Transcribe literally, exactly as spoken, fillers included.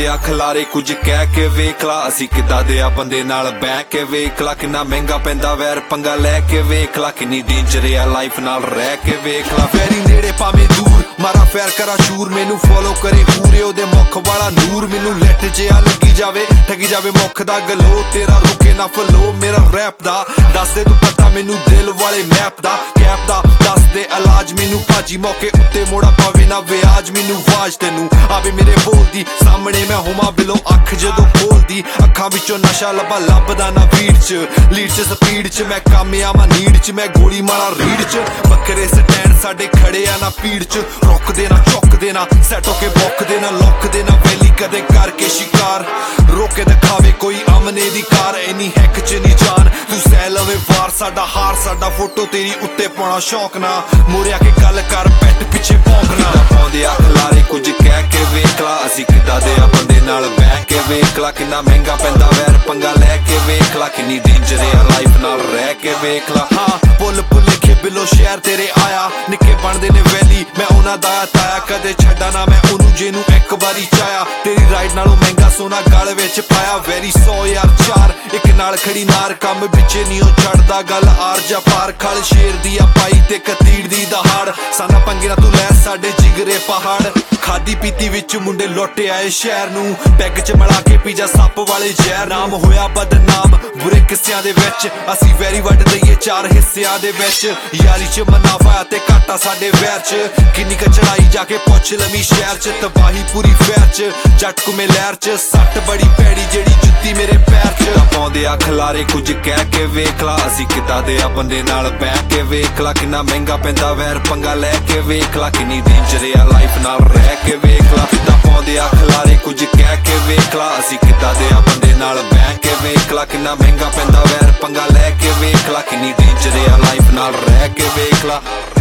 ਪਾਉਂਦੇ ਆ ਖਲਾਰੇ ਕੁਝ ਕਹਿ ਕੇ ਵੇਖ ਲਾ ਅਸੀਂ ਕਿੱਦਾਂ ਦੇ ਆ ਬੰਦੇ ਨਾਲ ਬਹਿ ਕੇ ਵੇਖ ਲਾ ਕਿੰਨਾ ਮਹਿੰਗਾ ਪੈਂਦਾ ਵੈਰ ਪੰਗਾ ਲੈ ਕੇ ਵੇਖ ਲਾ ਕਿੰਨੀ ਡੇਂਜਰ ਆ ਲਾਈਫ ਨਾਲ ਰਹਿ ਕੇ ਵੇਖ ਲਾ ਫੈਰੀ ਨੇੜੇ ਭਾਵੇਂ ਦੂਰ ਮਾਰਾ ਫੈਰ ਕਰਾ ਸ਼ੂਰ ਮੈਨੂੰ ਫੋਲੋ ਕਰੇ ਪੂਰੇ ਉਹਦੇ ਮੁੱਖ ਵਾਲਾ ਨੂਰ ਮੈਨੂੰ ਲੈਟ ਜਿਆ ਲੱਗੀ ਜਾਵੇ ਠੱਗੀ ਜਾਵੇ ਮੁੱਖ ਦਾ ਗਲੋ ਤੇਰਾ ਰੁਕੇ ਨਾ ਫਲੋ ਮੇਰਾ ਰੈਪ ਦਾ ਦੱਸ ਦੇ ਤੂੰ ਪਤਾ ਮੈਨੂੰ ਦਿਲ ਵਾਲੇ ਮੈਪ ਦਾ ਕੈਪ ਦਾ ਦੱਸ ਦੇ ਇਲਾਜ ਮੈਨੂੰ ਭਾਜੀ ਮੌਕੇ ਉੱਤੇ ਮੋੜਾ ਪਾਵੇ ਨਾ ਵਿਆਜ ਮੈਨੂੰ ਵਾਜ ਤੈਨੂੰ ਆਵੇ ਮੇਰੇ ਬੋਲਦੀ ਸਾਹਮਣੇ ਮੈਂ ਹੋਵਾਂ ਬਿਲੋ ਅੱਖ ਜਦੋਂ ਖੋਲਦੀ ਅੱਖਾਂ ਵਿੱਚੋਂ ਨਸ਼ਾ ਲੱਭਾ ਲੱਭਦਾ ਨਾ ਵੀੜ ਚ ਲੀਡ ਚ ਸਪੀਡ ਚ ਮੈਂ ਕਾਮਯਾਬਾ ਨੀਡ ਚ ਮੈਂ ਗੋਲੀ ਮਾਰਾ ਰੀਡ ਚ ਬੱਕਰੇ ਸਟੈਂਡ ਸਾਡੇ ਖੜੇ ਆ ਨਾ ਪੀੜ ਚ ਰੁਕਦੇ ਨਾ ਚੁੱਕਦੇ ਨਾ ਸੈਟ ਹੋ ਕੇ ਬੁੱਕਦੇ ਨਾ ਲੁੱਕਦੇ ਨਾ ਵੈਲੀ ਕਦੇ ਕਰਕੇ ਸ਼ਿਕਾਰ ਰੋਕੇ ਦਿਖਾਵੇ ਕੋਈ ਅਮਨੇ ਦੀ ਕਾਰ ਇੰਨੀ ਹੈਕ ਚ ਨਹੀਂ ਜਾਨ ਤੂੰ ਸਹਿ ਲਵੇ ਵਾਰ ਸਾਡਾ ਹਾਰ ਸਾਡਾ ਫੋਟੋ ਤੇਰੀ ਉੱਤੇ ਪਾਉਣਾ ਸ਼ੌਕ ਨਾ ਮੋਰਿਆ ਕੇ ਗੱਲ ਕਰ ਪੈਟ ਪਿੱਛੇ ਭੌਂਕਣਾ ਪਾਉਂਦੇ ਆ ਖਲਾਰੇ ਕੁਝ ਕਹਿ ਕੇ ਵੇਖ ਲਾ ਅਸੀਂ ਕਿੱਦਾਂ ਦੇ ਆ ਬੰਦੇ ਨਾਲ ਬਹਿ ਕੇ ਵੇਖ ਲਾ ਕਿੰਨਾ ਮਹਿੰਗਾ ਪੈਂਦਾ ਵੈਰ ਪੰਗਾ ਲੈ ਕੇ ਵੇਖ ਲਾ ਕਿੰਨੀ ਡੇਂਜਰ ਆ ਲਾਈਫ ਨਾਲ ਰਹਿ ਕੇ ਵੇਖ ਲਾ ਹਾਂ ਪੁੱਲ ਪੁੱਲੇ ਬਿਲੋ ਸ਼ਹਿਰ ਤੇਰੇ ਆਇਆ ਨਿੱਕੇ ਬਣਦੇ ਨੇ ਵੈਲੀ ਮੈਂ ਉਹਨਾਂ ਦਾ ਤਾਇਆ ਕਦੇ ਛੱਡਾ ਨਾ ਮੈਂ ਉਹਨੂੰ ਜਿਹਨੂੰ ਇੱਕ ਵਾਰੀ ਚਾਇਆ ਤੇਰੀ ਰਾਈਡ ਨਾਲੋਂ ਮਹਿੰਗਾ ਸੋਨਾ ਗਲ ਵਿੱਚ ਪਾਇਆ ਵੈਰੀ ਸੌ ਯਾਰ ਚਾਰ ਇੱਕ ਨਾਲ ਖੜੀ ਨਾਰ ਕੰਮ ਵਿੱਚੇ ਨਹੀਂ ਉਹ ਛੱਡਦਾ ਗੱਲ ਆਰ ਜਾਂ ਪਾਰ ਖਲ ਸ਼ੇਰ ਦੀ ਆ ਪਾਈ ਤੇ ਕਤੀੜ ਦੀ ਦਹਾੜ ਸਾਨਾ ਪੰਗੇ ਨਾ ਤੂੰ ਲੈ ਸਾਡੇ ਜਿਗਰੇ ਪਹਾੜ ਖਾਦੀ ਪੀਤੀ ਵਿੱਚ ਮੁੰਡੇ ਲੁੱਟ ਆਏ ਸ਼ਹਿਰ ਨੂੰ ਪੈਗ ਚ ਮਿਲਾ ਕੇ ਪੀਜਾ ਸੱਪ ਵਾਲੇ ਜ਼ਹਿਰ ਨਾਮ ਹੋਇਆ ਬਦਨਾਮ ਬੁਰੇ ਕਿੱਸਿਆਂ ਦੇ ਵਿੱਚ ਅਸੀਂ ਵੈਰੀ ਵੱਢ ਦਈਏ ਚਾਰ ਹਿੱਸਿਆਂ ਦੇ ਵਿੱਚ ਯਾਰੀ ਚ ਮਨਾਫਾ ਤੇ ਘਾਟਾ ਸਾਡੇ ਵੈਰ ਚ ਕਿੰਨੀ ਕ ਚੜਾਈ ਜਾ ਕੇ ਪੁੱਛ ਲਵੀ ਸ਼ਹਿਰ ਚ ਤਬਾਹੀ ਪੂਰੀ ਫੈਰ ਚ ਜੱਟ ਕੁਮੇ ਲਹਿਰ ਚ ਸੱਟ ਬੜੀ ਪੈੜੀ ਜਿਹੜੀ ਜੁੱਤੀ ਮੇਰੇ ਪੈਰ ਚ ਪਾਉਂਦੇ ਆ ਖਲਾਰੇ ਕੁਝ ਕਹਿ ਕੇ ਵੇਖ ਲਾ ਅਸੀਂ ਕਿੱਦਾਂ ਦੇ ਆ ਬੰਦੇ ਨਾਲ ਬਹਿ ਕੇ ਵੇਖ ਲਾ ਕਿੰਨਾ ਮਹਿੰਗਾ ਪੈਂਦਾ ਵੈਰ ਪੰਗਾ ਲੈ ਕੇ ਵੇਖ ਲਾ ਕਿੰਨੀ ਡੇਂਜਰ ਆ ਲਾਈਫ ਨਾਲ ਰਹਿ ਕੇ ਵੇਖ ਲਾ ਕਿੱਦਾਂ ਪਾਉਂਦੇ ਆ ਖਲਾਰੇ ਕੁਝ ਕਹਿ ਕੇ ਵੇਖ ਲਾ ਅਸੀਂ ਕਿੱਦਾਂ ਦੇ ਆ ਬੰਦੇ ਨਾਲ ਬਹਿ ਕੇ ਵੇਖ ਲਾ ਕਿੰਨਾ ਮਹਿੰਗਾ ਪੈਂਦਾ ਵੈਰ ਪੰਗਾ ਲੈ ਕੇ ਵੇਖ ਲਾ ਕਿੰਨੀ ਡੇਂਜਰ ਆ ਲਾਈਫ ਨਾਲ ਰਹਿ ਕੇ ਵੇਖ ਲਾ